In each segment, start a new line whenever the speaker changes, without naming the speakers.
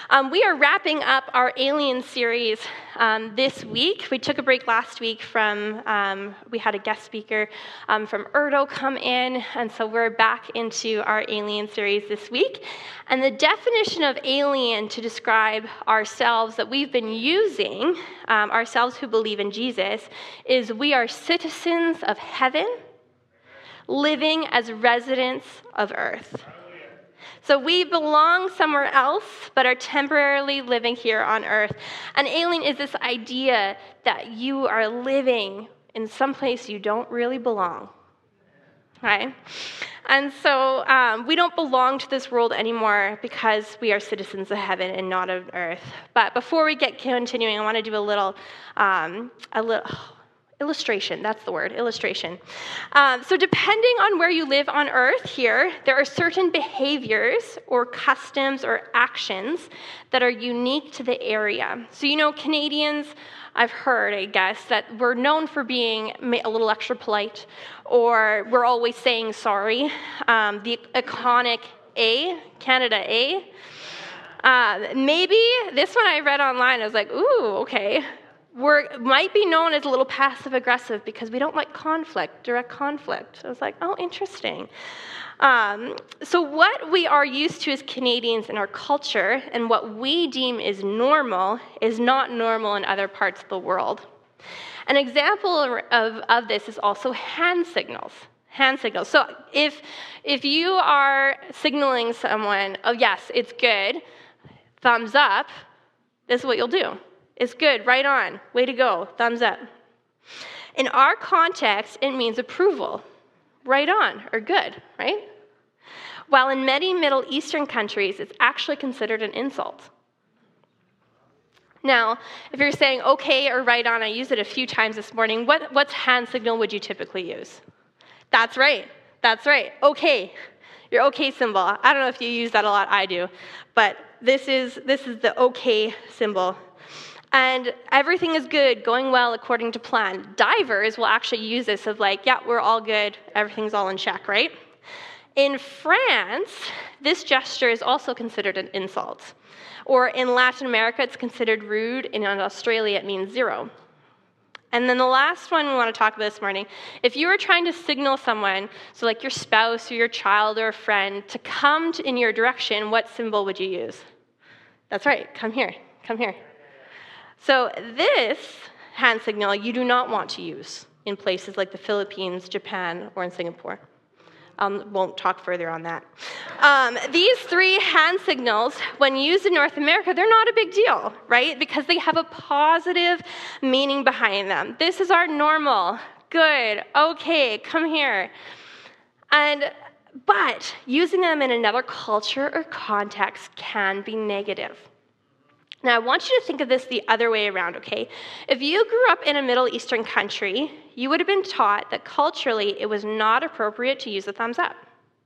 We are wrapping up our Alien series this week. We took a break last week we had a guest speaker from Erdo come in, and so we're back into our Alien series this week. And the definition of alien to describe ourselves that we've been using, ourselves who believe in Jesus, is we are citizens of heaven, living as residents of earth. So we belong somewhere else, but are temporarily living here on earth. And alien is this idea that you are living in some place you don't really belong, right? And so we don't belong to this world anymore because we are citizens of heaven and not of earth. But before we get continuing, I want to do a little illustration. That's the word, illustration. So depending on where you live on earth here, there are certain behaviors or customs or actions that are unique to the area. So Canadians, I've heard, I guess, that we're known for being a little extra polite, or we're always saying sorry. The iconic A, Canada A. Maybe this one I read online, I was like, ooh, okay. Might be known as a little passive-aggressive because we don't like direct conflict. I was like, oh, interesting. So what we are used to as Canadians in our culture and what we deem is normal is not normal in other parts of the world. An example of this is also hand signals. Hand signals. So if you are signaling someone, oh, yes, it's good, thumbs up, this is what you'll do. It's good, right on, way to go, thumbs up. In our context, it means approval, right on, or good, right? While in many Middle Eastern countries, it's actually considered an insult. Now, if you're saying okay or right on, I used it a few times this morning, what hand signal would you typically use? That's right, okay. Your okay symbol. I don't know if you use that a lot, I do, but this is the okay symbol. And everything is good, going well according to plan. Divers will actually use this of like, yeah, we're all good, everything's all in check, right? In France, this gesture is also considered an insult. Or in Latin America, it's considered rude, and in Australia, it means zero. And then the last one we want to talk about this morning, if you were trying to signal someone, so like your spouse or your child or a friend, to come in your direction, what symbol would you use? That's right, come here. So this hand signal you do not want to use in places like the Philippines, Japan, or in Singapore. Won't talk further on that. These three hand signals, when used in North America, they're not a big deal, right? Because they have a positive meaning behind them. This is our normal, good, okay, come here. But using them in another culture or context can be negative. Now, I want you to think of this the other way around, okay? If you grew up in a Middle Eastern country, you would have been taught that culturally it was not appropriate to use the thumbs up.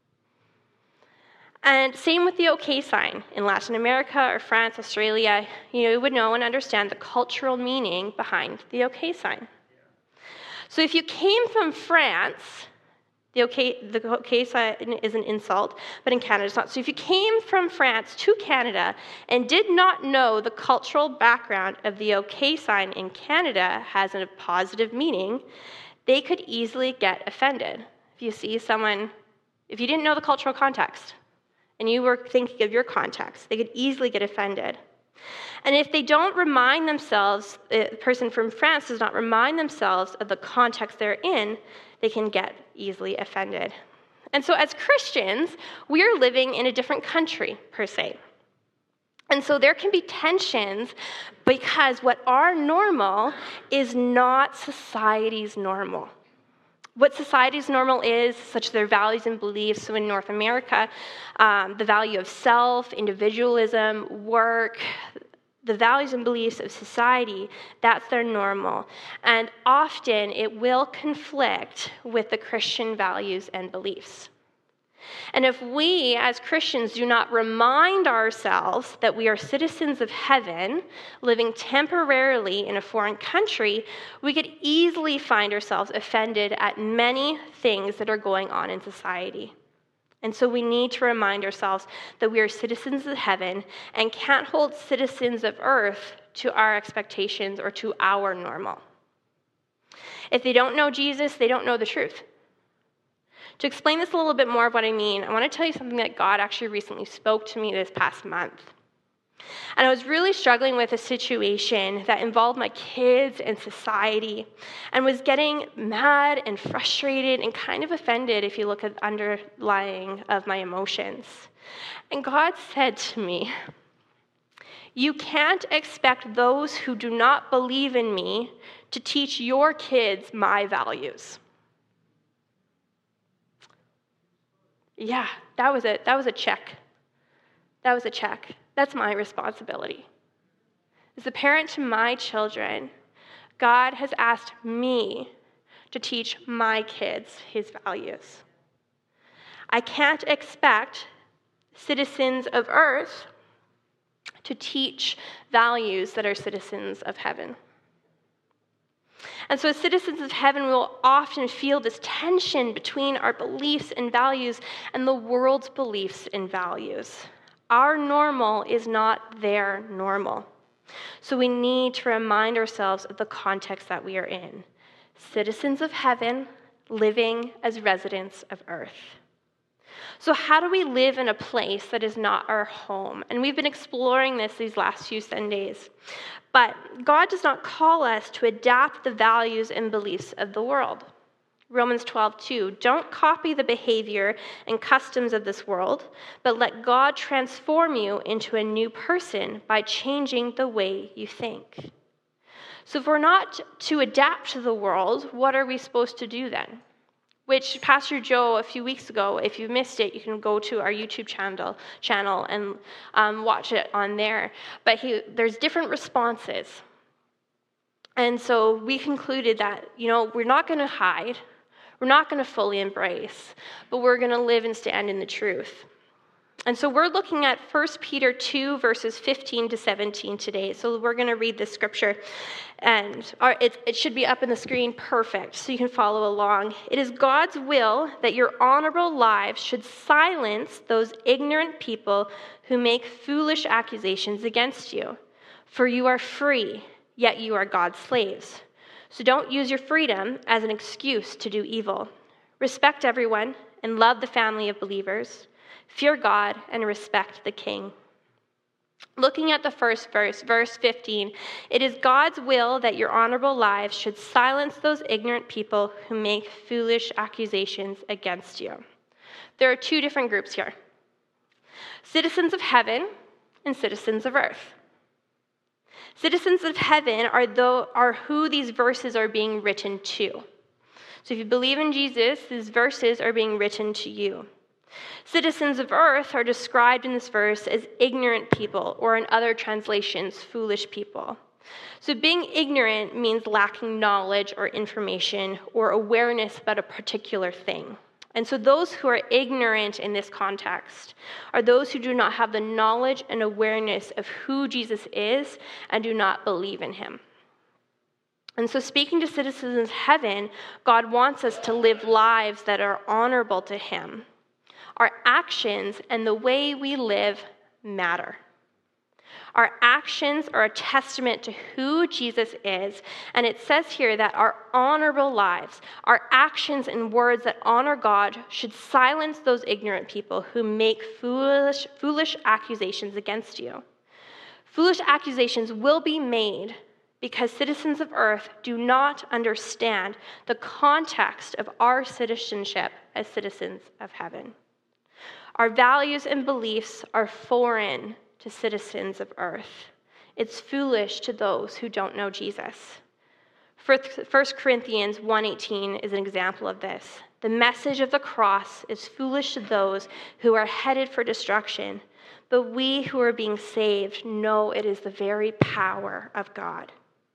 And same with the okay sign. In Latin America or France, Australia, you would know and understand the cultural meaning behind the okay sign. So if you came from France, the okay sign is an insult, but in Canada it's not. So if you came from France to Canada and did not know the cultural background of the okay sign in Canada has a positive meaning, they could easily get offended. If you didn't know the cultural context and you were thinking of your context, they could easily get offended. And if they don't remind themselves, the person from France does not remind themselves of the context they're in, they can get easily offended. And so as Christians, we are living in a different country, per se. And so there can be tensions because what our normal is not society's normal. What society's normal is, such as their values and beliefs. So in North America, the value of self, individualism, work, the values and beliefs of society, that's their normal. And often it will conflict with the Christian values and beliefs. And if we, as Christians, do not remind ourselves that we are citizens of heaven, living temporarily in a foreign country, we could easily find ourselves offended at many things that are going on in society. And so we need to remind ourselves that we are citizens of heaven and can't hold citizens of earth to our expectations or to our normal. If they don't know Jesus, they don't know the truth. To explain this a little bit more of what I mean, I want to tell you something that God actually recently spoke to me this past month. And I was really struggling with a situation that involved my kids and society, and was getting mad and frustrated and kind of offended if you look at the underlying of my emotions. And God said to me, "You can't expect those who do not believe in me to teach your kids my values." Yeah, that was a check. That was a check. That's my responsibility. As a parent to my children, God has asked me to teach my kids his values. I can't expect citizens of earth to teach values that are citizens of heaven. And so as citizens of heaven, we will often feel this tension between our beliefs and values and the world's beliefs and values. Our normal is not their normal. So we need to remind ourselves of the context that we are in. Citizens of heaven living as residents of earth. So how do we live in a place that is not our home? And we've been exploring this these last few Sundays. But God does not call us to adapt the values and beliefs of the world. Romans 12:2, don't copy the behavior and customs of this world, but let God transform you into a new person by changing the way you think. So if we're not to adapt to the world, what are we supposed to do then? Which Pastor Joe, a few weeks ago, if you missed it, you can go to our YouTube channel and watch it on there. But there's different responses. And so we concluded that, we're not going to hide. We're not going to fully embrace, but we're going to live and stand in the truth. And so we're looking at 1 Peter 2, verses 15 to 17 today. So we're going to read this scripture, and it should be up on the screen perfect, so you can follow along. It is God's will that your honorable lives should silence those ignorant people who make foolish accusations against you. For you are free, yet you are God's slaves. So don't use your freedom as an excuse to do evil. Respect everyone and love the family of believers. Fear God and respect the king. Looking at the first verse 15, it is God's will that your honorable lives should silence those ignorant people who make foolish accusations against you. There are two different groups here: citizens of heaven and citizens of earth. Citizens of heaven are who these verses are being written to. So if you believe in Jesus, these verses are being written to you. Citizens of earth are described in this verse as ignorant people, or in other translations, foolish people. So being ignorant means lacking knowledge or information or awareness about a particular thing. And so those who are ignorant in this context are those who do not have the knowledge and awareness of who Jesus is and do not believe in him. And so speaking to citizens of heaven, God wants us to live lives that are honorable to him. Our actions and the way we live matter. Our actions are a testament to who Jesus is, and it says here that our honorable lives, our actions and words that honor God, should silence those ignorant people who make foolish accusations against you. Foolish accusations will be made because citizens of earth do not understand the context of our citizenship as citizens of heaven. Our values and beliefs are foreign to citizens of earth. It's foolish to those who don't know Jesus. 1 Corinthians 1:18 is an example of this. The message of the cross is foolish to those who are headed for destruction, but we who are being saved know it is the very power of God.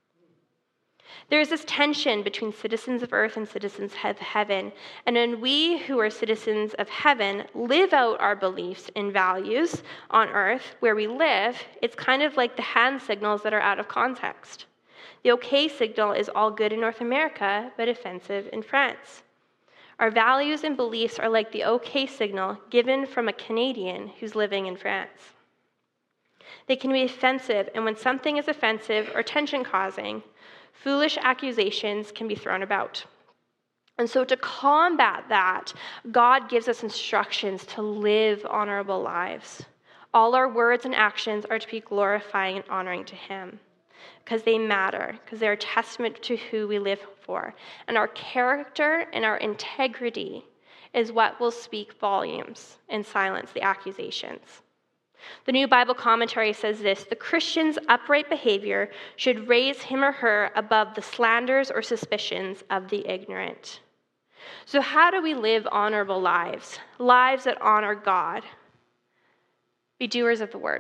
There is this tension between citizens of earth and citizens of heaven. And when we who are citizens of heaven live out our beliefs and values on earth where we live, it's kind of like the hand signals that are out of context. The okay signal is all good in North America, but offensive in France. Our values and beliefs are like the OK signal given from a Canadian who's living in France. They can be offensive, and when something is offensive or tension-causing, foolish accusations can be thrown about. And so to combat that, God gives us instructions to live honorable lives. All our words and actions are to be glorifying and honoring to him because they matter, because they're a testament to who we live for. And our character and our integrity is what will speak volumes and silence the accusations. The New Bible Commentary says this: the Christian's upright behavior should raise him or her above the slanders or suspicions of the ignorant. So how do we live honorable lives? Lives that honor God. Be doers of the word.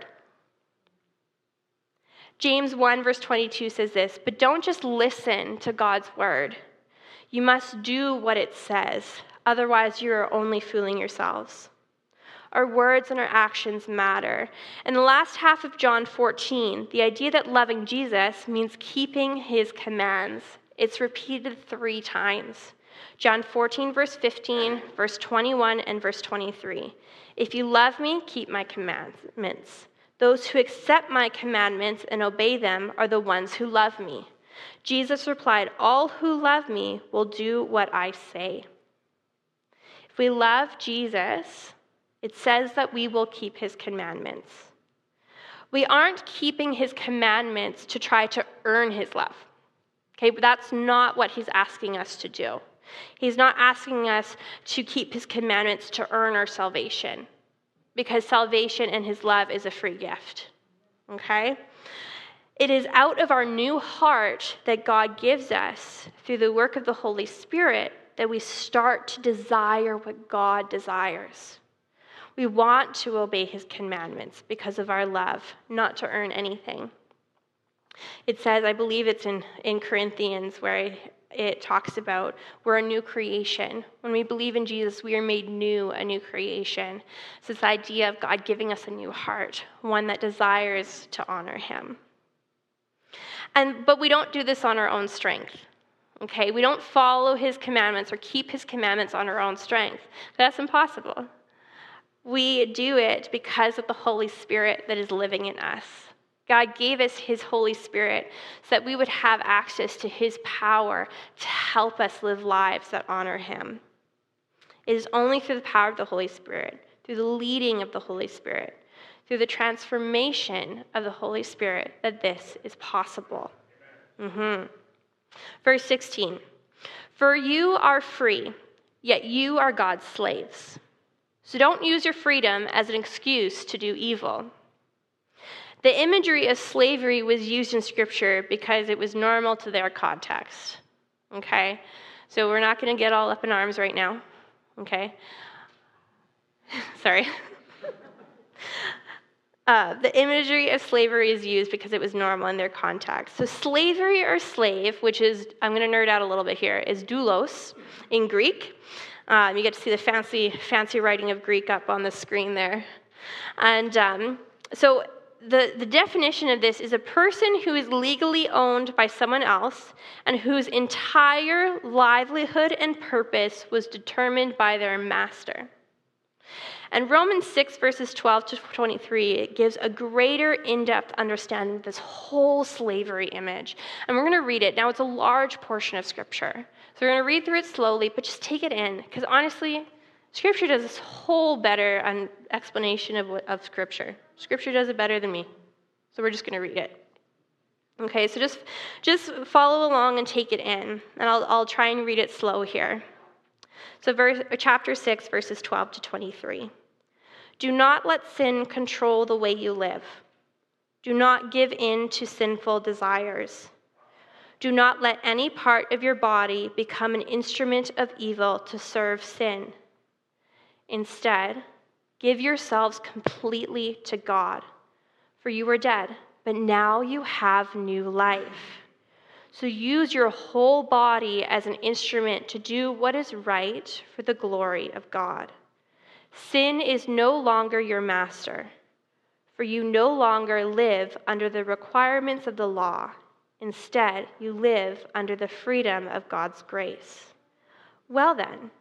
James 1 verse 22 says this: but don't just listen to God's word. You must do what it says. Otherwise, you are only fooling yourselves. Our words and our actions matter. In the last half of John 14, the idea that loving Jesus means keeping his commands. It's repeated 3 times. John 14, verse 15, verse 21, and verse 23. If you love me, keep my commandments. Those who accept my commandments and obey them are the ones who love me. Jesus replied, all who love me will do what I say. If we love Jesus, it says that we will keep his commandments. We aren't keeping his commandments to try to earn his love. Okay, but that's not what he's asking us to do. He's not asking us to keep his commandments to earn our salvation, because salvation and his love is a free gift. Okay? It is out of our new heart that God gives us through the work of the Holy Spirit that we start to desire what God desires. We want to obey his commandments because of our love, not to earn anything. It says, I believe it's in Corinthians, where it talks about we're a new creation. When we believe in Jesus, we are made new, a new creation. It's this idea of God giving us a new heart, one that desires to honor him. But we don't do this on our own strength. Okay? We don't follow his commandments or keep his commandments on our own strength. That's impossible. We do it because of the Holy Spirit that is living in us. God gave us his Holy Spirit so that we would have access to his power to help us live lives that honor him. It is only through the power of the Holy Spirit, through the leading of the Holy Spirit, through the transformation of the Holy Spirit that this is possible. Verse 16, for you are free, yet you are God's slaves. So don't use your freedom as an excuse to do evil. The imagery of slavery was used in Scripture because it was normal to their context. Okay? So we're not going to get all up in arms right now. Okay? Sorry. The imagery of slavery is used because it was normal in their context. So slavery or slave, which is, I'm going to nerd out a little bit here, is doulos in Greek. You get to see the fancy writing of Greek up on the screen there. And so the definition of this is a person who is legally owned by someone else and whose entire livelihood and purpose was determined by their master. And Romans 6, verses 12 to 23, it gives a greater in-depth understanding of this whole slavery image. And we're going to read it. Now, it's a large portion of Scripture. So we're going to read through it slowly, but just take it in. Because honestly, Scripture does this whole better explanation of Scripture. Scripture does it better than me. So we're just going to read it. Okay, so just follow along and take it in. And I'll try and read it slow here. So chapter 6, verses 12 to 23. Do not let sin control the way you live. Do not give in to sinful desires. Do not let any part of your body become an instrument of evil to serve sin. Instead, give yourselves completely to God, for you were dead, but now you have new life. So use your whole body as an instrument to do what is right for the glory of God. Sin is no longer your master, for you no longer live under the requirements of the law. Instead, you live under the freedom of God's grace. Well then,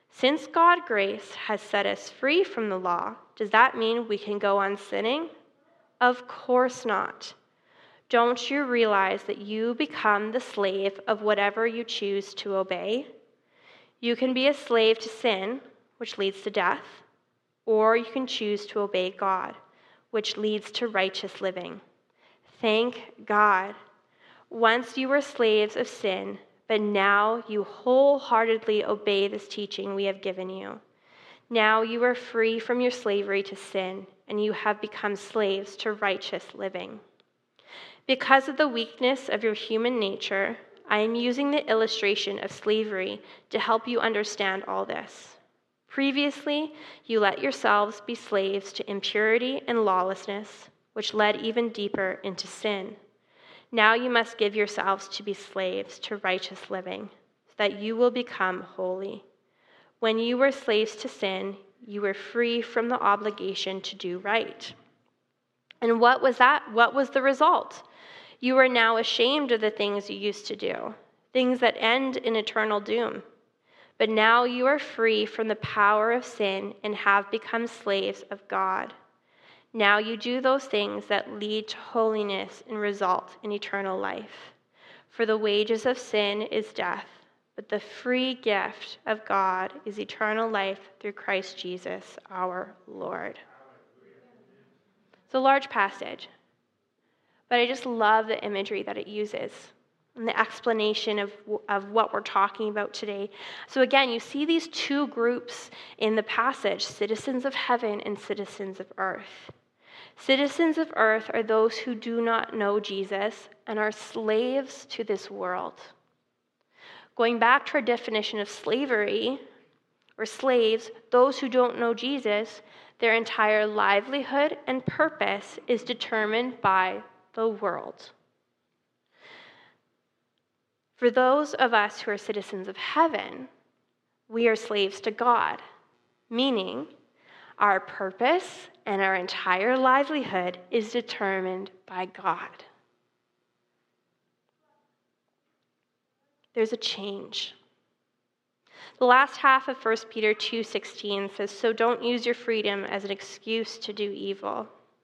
Since God's grace has set us free from the law, does that mean we can go on sinning? Of course not. Don't you realize that you become the slave of whatever you choose to obey? You can be a slave to sin, which leads to death, or you can choose to obey God, which leads to righteous living. Thank God. Once you were slaves of sin, but now you wholeheartedly obey this teaching we have given you. Now you are free from your slavery to sin, and you have become slaves to righteous living. Because of the weakness of your human nature, I am using the illustration of slavery to help you understand all this. Previously, you let yourselves be slaves to impurity and lawlessness, which led even deeper into sin. Now you must give yourselves to be slaves to righteous living, so that you will become holy. When you were slaves to sin, you were free from the obligation to do right. And what was that? What was the result? You are now ashamed of the things you used to do, things that end in eternal doom. But now you are free from the power of sin and have become slaves of God. Now you do those things that lead to holiness and result in eternal life. For the wages of sin is death, but the free gift of God is eternal life through Christ Jesus our Lord. It's a large passage, but I just love the imagery that it uses and the explanation of what we're talking about today. So again, you see these two groups in the passage, citizens of heaven and citizens of earth. Citizens of earth are those who do not know Jesus and are slaves to this world. Going back to our definition of slavery, or slaves, those who don't know Jesus, their entire livelihood and purpose is determined by the world. For those of us who are citizens of heaven, we are slaves to God, meaning our purpose and our entire livelihood is determined by God. There's a change. The last half of 1 Peter 2:16 says, "So don't use your freedom as an excuse to do evil."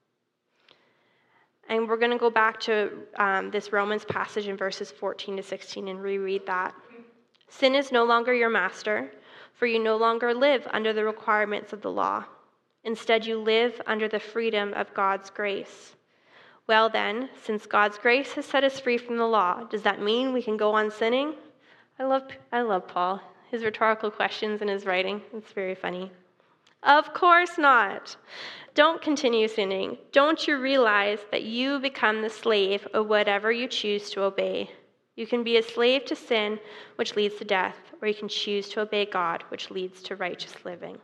And we're going to go back to this Romans passage in verses 14 to 16 and reread that. "Sin is no longer your master, for you no longer live under the requirements of the law. Instead, you live under the freedom of God's grace. Well then, since God's grace has set us free from the law, does that mean we can go on sinning?" I love Paul, his rhetorical questions in his writing. It's very funny. Of course not. Don't continue sinning. Don't you realize that you become the slave of whatever you choose to obey? You can be a slave to sin, which leads to death, or you can choose to obey God, which leads to righteous living.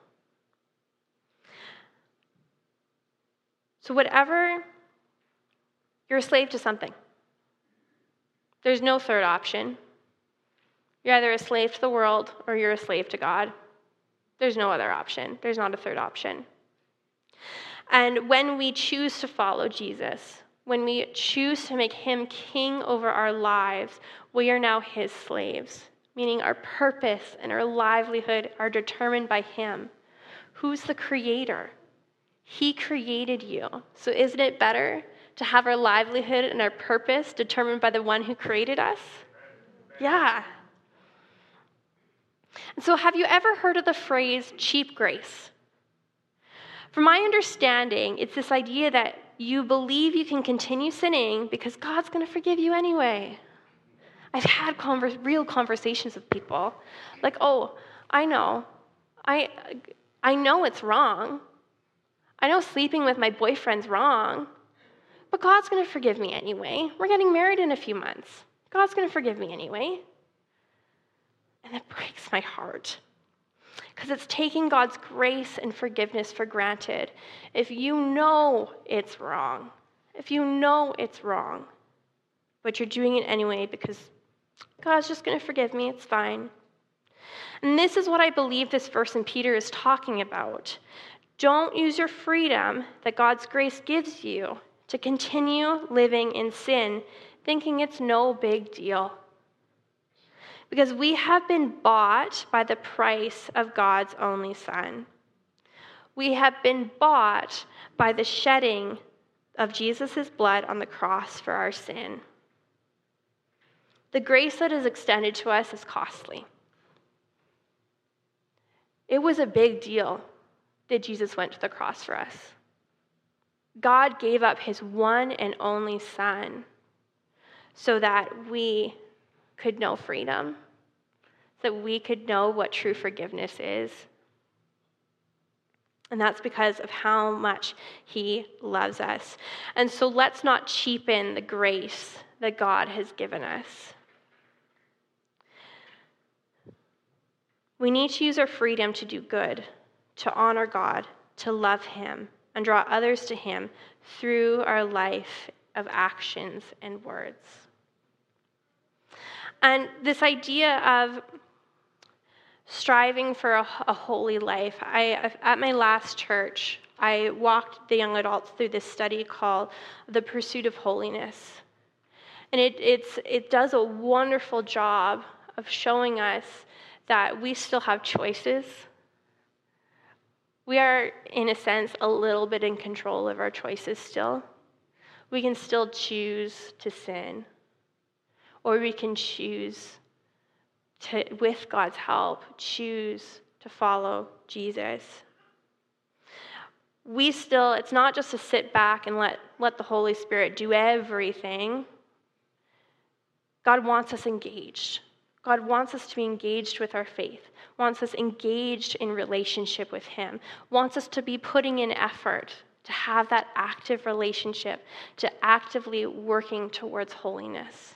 So you're a slave to something. There's no third option. You're either a slave to the world or you're a slave to God. There's no other option. There's not a third option. And when we choose to follow Jesus, when we choose to make him king over our lives, we are now his slaves, meaning our purpose and our livelihood are determined by him. Who's the creator? He created you. So isn't it better to have our livelihood and our purpose determined by the one who created us? Yeah. And so have you ever heard of the phrase cheap grace? From my understanding, it's this idea that you believe you can continue sinning because God's going to forgive you anyway. I've had real conversations with people like, "Oh, I know it's wrong. I know sleeping with my boyfriend's wrong, but God's going to forgive me anyway. We're getting married in a few months. God's going to forgive me anyway." And it breaks my heart because it's taking God's grace and forgiveness for granted. If you know it's wrong, but you're doing it anyway because God's just going to forgive me, it's fine. And this is what I believe this verse in Peter is talking about. Don't use your freedom that God's grace gives you to continue living in sin, thinking it's no big deal. Because we have been bought by the price of God's only Son. We have been bought by the shedding of Jesus' blood on the cross for our sin. The grace that is extended to us is costly. It was a big deal that Jesus went to the cross for us. God gave up his one and only Son so that we could know freedom, so that we could know what true forgiveness is. And that's because of how much he loves us. And so let's not cheapen the grace that God has given us. We need to use our freedom to do good, to honor God, to love him, and draw others to him through our life of actions and words. And this idea of striving for a holy life, at my last church, I walked the young adults through this study called The Pursuit of Holiness. And it does a wonderful job of showing us that we still have choices. We are, in a sense, a little bit in control of our choices still. We can still choose to sin, or we can choose to, with God's help, choose to follow Jesus. It's not just to sit back and let the Holy Spirit do everything. God wants us engaged. God wants us to be engaged with our faith, wants us engaged in relationship with him, wants us to be putting in effort to have that active relationship, to actively working towards holiness.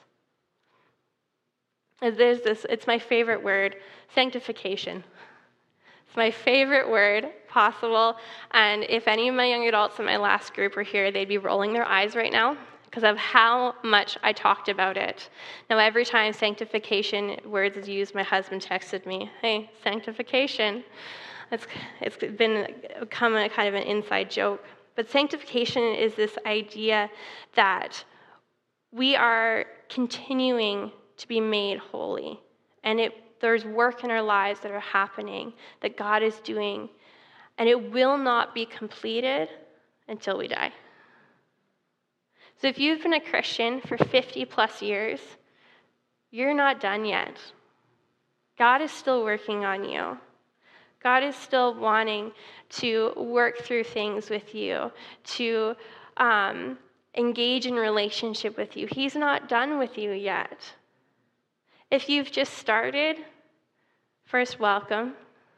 It's my favorite word, sanctification. It's my favorite word possible. And if any of my young adults in my last group were here, they'd be rolling their eyes right now because of how much I talked about it. Now, every time sanctification words is used, my husband texted me, "Hey, sanctification." It's become a kind of an inside joke. But sanctification is this idea that we are continuing to be made holy. And there's work in our lives that are happening, that God is doing, and it will not be completed until we die. So if you've been a Christian for 50 plus years, you're not done yet. God is still working on you. God is still wanting to work through things with you, to engage in relationship with you. He's not done with you yet. If you've just started, first, welcome.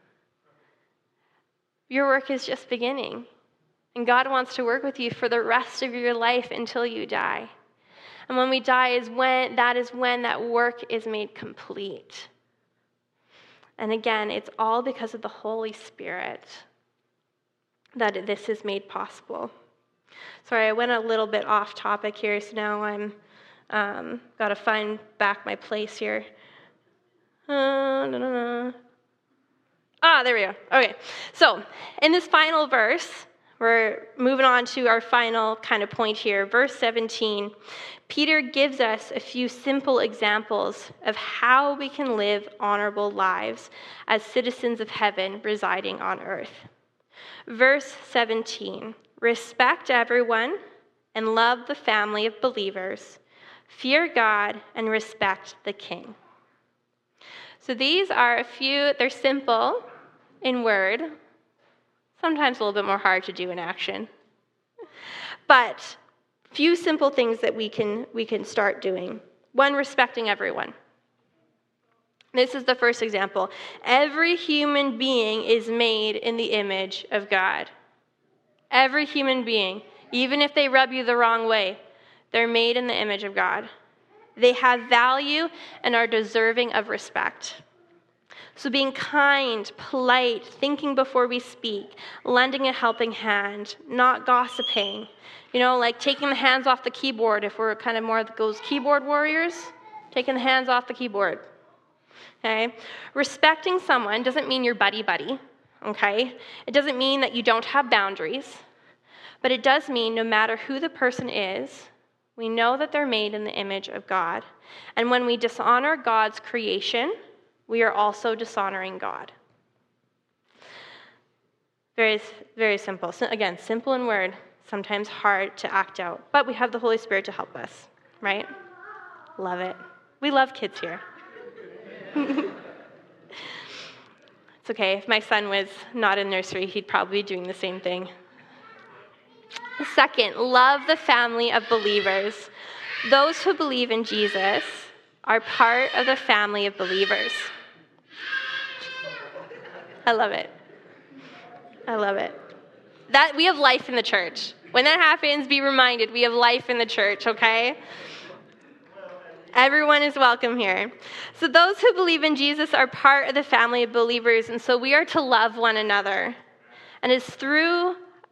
Your work is just beginning. And God wants to work with you for the rest of your life until you die. And when we die is when that work is made complete. And again, it's all because of the Holy Spirit that this is made possible. Sorry, I went a little bit off topic here, so now I'm got to find back my place here. There we go. Okay, so in this final verse, we're moving on to our final kind of point here. Verse 17, Peter gives us a few simple examples of how we can live honorable lives as citizens of heaven residing on earth. Verse 17, respect everyone and love the family of believers. Fear God and respect the king. So these are they're simple in word, sometimes a little bit more hard to do in action. But few simple things that we can start doing. One, respecting everyone. This is the first example. Every human being is made in the image of God. Every human being, even if they rub you the wrong way, they're made in the image of God. They have value and are deserving of respect. So being kind, polite, thinking before we speak, lending a helping hand, not gossiping, like taking the hands off the keyboard if we're kind of more of those keyboard warriors, taking the hands off the keyboard. Okay? Respecting someone doesn't mean you're buddy-buddy, okay? It doesn't mean that you don't have boundaries, but it does mean no matter who the person is, We know that they're made in the image of God. And when we dishonor God's creation, we are also dishonoring God. Very, very simple. So again, simple in word, sometimes hard to act out. But we have the Holy Spirit to help us, right? Love it. We love kids here. It's okay. If my son was not in nursery, he'd probably be doing the same thing. Second, love the family of believers. Those who believe in Jesus are part of the family of believers. I love it. I love it. That we have life in the church. When that happens, be reminded we have life in the church, okay? Everyone is welcome here. So those who believe in Jesus are part of the family of believers, and so we are to love one another. And it is through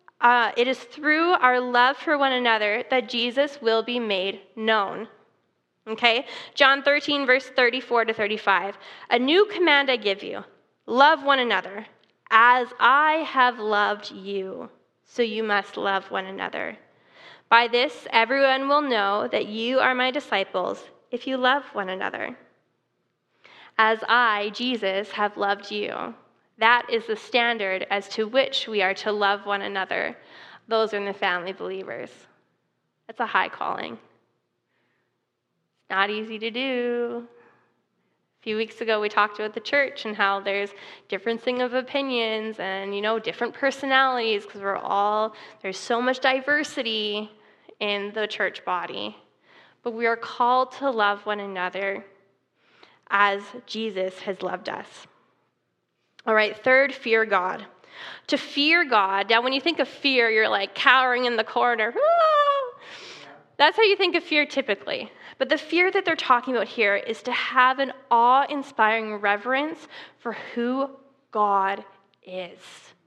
our love for one another that Jesus will be made known. Okay? John 13, verse 34 to 35. A new command I give you, love one another. As I have loved you, so you must love one another. By this, everyone will know that you are my disciples if you love one another. As I, Jesus, have loved you. That is the standard as to which we are to love one another. Those are in the family believers. That's a high calling. It's not easy to do. A few weeks ago, we talked about the church and how there's differencing of opinions and, different personalities because there's so much diversity in the church body. But we are called to love one another as Jesus has loved us. All right, third, fear God. To fear God, now when you think of fear, you're like cowering in the corner. Ah! That's how you think of fear typically. But the fear that they're talking about here is to have an awe-inspiring reverence for who God is.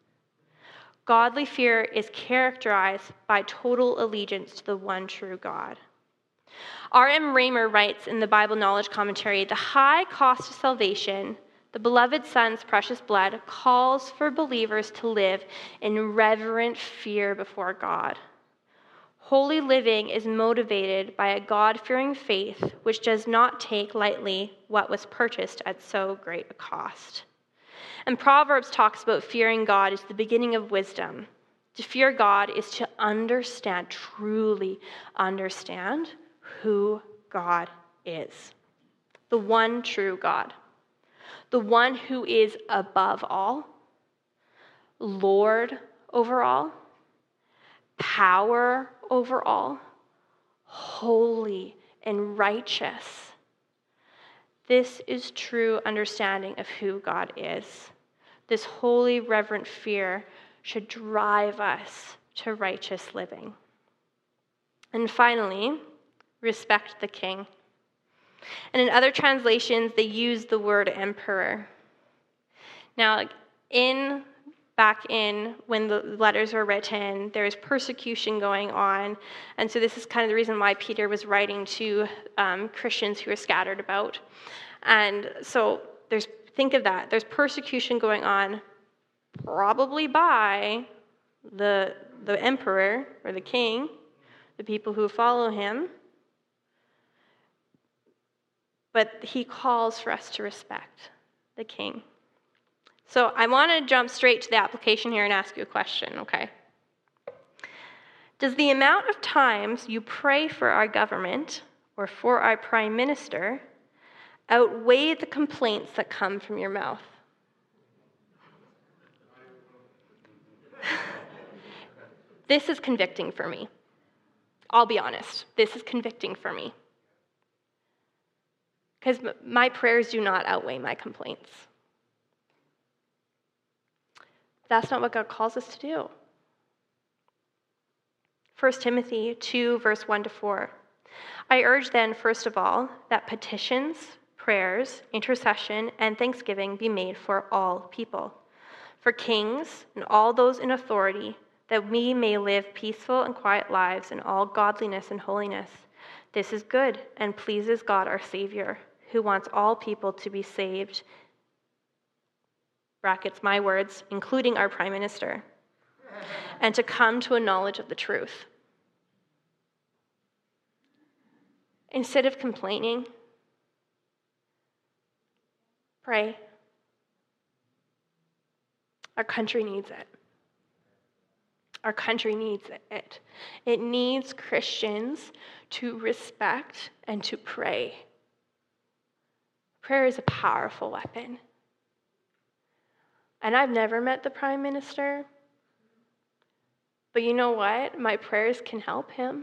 Godly fear is characterized by total allegiance to the one true God. R.M. Raymer writes in the Bible Knowledge Commentary, the high cost of salvation, the beloved Son's precious blood, calls for believers to live in reverent fear before God. Holy living is motivated by a God-fearing faith which does not take lightly what was purchased at so great a cost. And Proverbs talks about fearing God as the beginning of wisdom. To fear God is to understand, truly understand who God is. The one true God. The one who is above all, Lord over all, power over all, holy and righteous. This is true understanding of who God is. This holy, reverent fear should drive us to righteous living. And finally, respect the king. And in other translations, they use the word emperor. Now, back in when the letters were written, there's persecution going on. And so this is kind of the reason why Peter was writing to Christians who were scattered about. And so think of that. There's persecution going on, probably by the emperor or the king, the people who follow him. But he calls for us to respect the king. So I want to jump straight to the application here and ask you a question, okay? Does the amount of times you pray for our government or for our prime minister outweigh the complaints that come from your mouth? This is convicting for me. I'll be honest. This is convicting for me. Because my prayers do not outweigh my complaints. That's not what God calls us to do. 1 Timothy 2, verse 1 to 4. I urge then, first of all, that petitions, prayers, intercession, and thanksgiving be made for all people, for kings and all those in authority, that we may live peaceful and quiet lives in all godliness and holiness. This is good and pleases God our Savior, who wants all people to be saved, brackets my words, including our prime minister, and to come to a knowledge of the truth. Instead of complaining, pray. Our country needs it. Our country needs it. It needs Christians to respect and to pray. Prayer is a powerful weapon. And I've never met the Prime Minister, but you know what? My prayers can help him.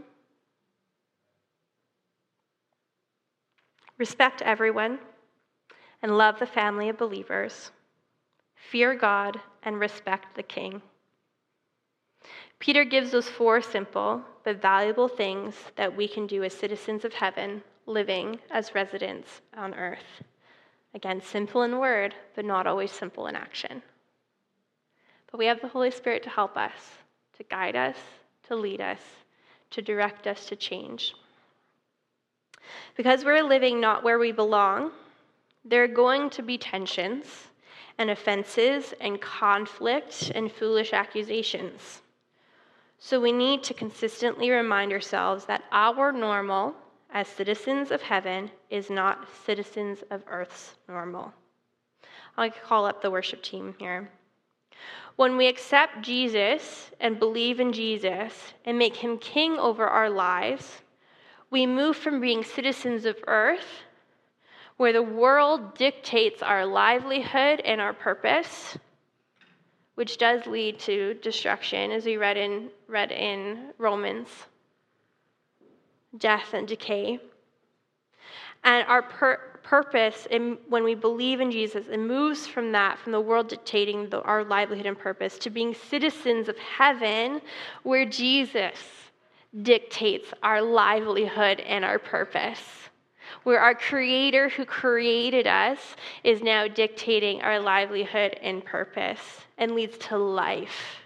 Respect everyone and love the family of believers. Fear God and respect the King. Peter gives us 4 simple but valuable things that we can do as citizens of heaven, living as residents on earth. Again, simple in word, but not always simple in action. But we have the Holy Spirit to help us, to guide us, to lead us, to direct us to change. Because we're living not where we belong, there are going to be tensions and offenses and conflict and foolish accusations. So we need to consistently remind ourselves that our normal as citizens of heaven is not citizens of earth's normal. I'll call up the worship team here. When we accept Jesus and believe in Jesus and make him king over our lives, we move from being citizens of earth, where the world dictates our livelihood and our purpose, which does lead to destruction, as we read in Romans, death and decay. And our purpose, when we believe in Jesus, it moves from that, from the world dictating our livelihood and purpose, to being citizens of heaven, where Jesus dictates our livelihood and our purpose, where our Creator who created us is now dictating our livelihood and purpose and leads to life.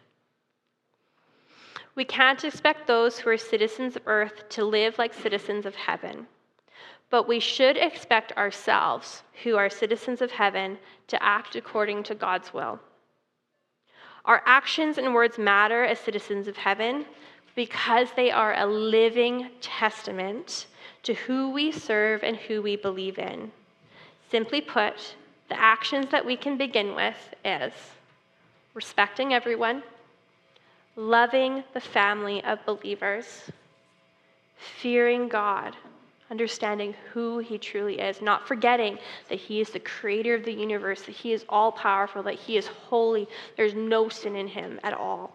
We can't expect those who are citizens of earth to live like citizens of heaven, but we should expect ourselves, who are citizens of heaven, to act according to God's will. Our actions and words matter as citizens of heaven because they are a living testament to who we serve and who we believe in. Simply put, the actions that we can begin with is respecting everyone, loving the family of believers, fearing God, understanding who he truly is, not forgetting that he is the creator of the universe, that he is all-powerful, that he is holy, there's no sin in him at all.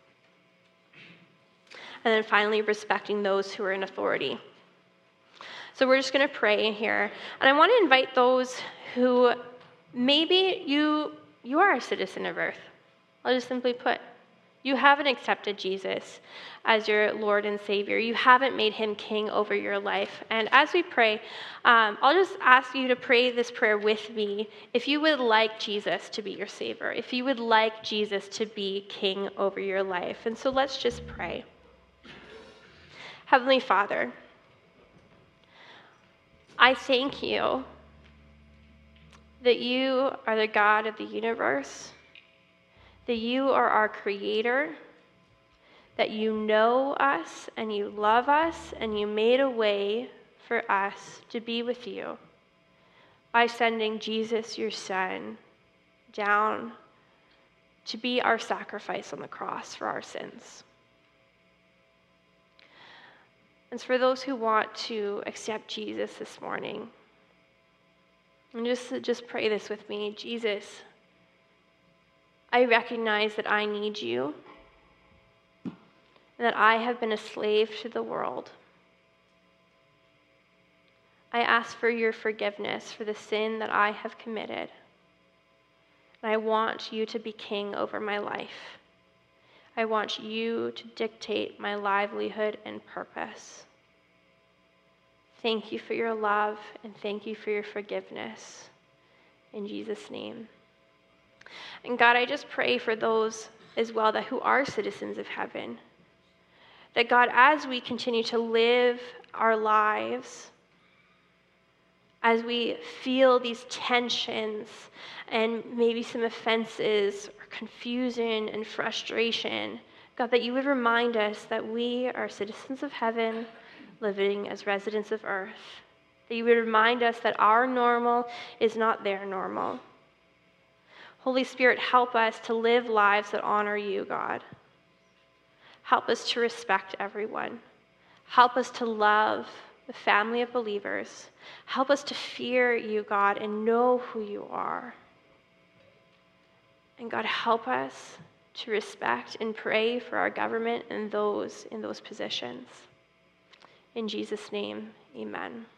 And then finally, respecting those who are in authority. So we're just going to pray in here. And I want to invite those who maybe you are a citizen of earth. I'll just simply put, you haven't accepted Jesus as your Lord and Savior. You haven't made him king over your life. And as we pray, I'll just ask you to pray this prayer with me if you would like Jesus to be your Savior, if you would like Jesus to be king over your life. And so let's just pray. Heavenly Father, I thank you that you are the God of the universe, that you are our creator, that you know us and you love us and you made a way for us to be with you by sending Jesus, your son, down to be our sacrifice on the cross for our sins. And for those who want to accept Jesus this morning, and just pray this with me. Jesus, I recognize that I need you, and that I have been a slave to the world. I ask for your forgiveness for the sin that I have committed. And I want you to be king over my life. I want you to dictate my livelihood and purpose. Thank you for your love and thank you for your forgiveness. In Jesus' name. And God, I just pray for those as well who are citizens of heaven. That God, as we continue to live our lives, as we feel these tensions and maybe some offenses or confusion and frustration, God, that you would remind us that we are citizens of heaven, living as residents of earth. That you would remind us that our normal is not their normal. Holy Spirit, help us to live lives that honor you, God. Help us to respect everyone. Help us to love the family of believers. Help us to fear you, God, and know who you are. And God, help us to respect and pray for our government and those in those positions. In Jesus' name, amen.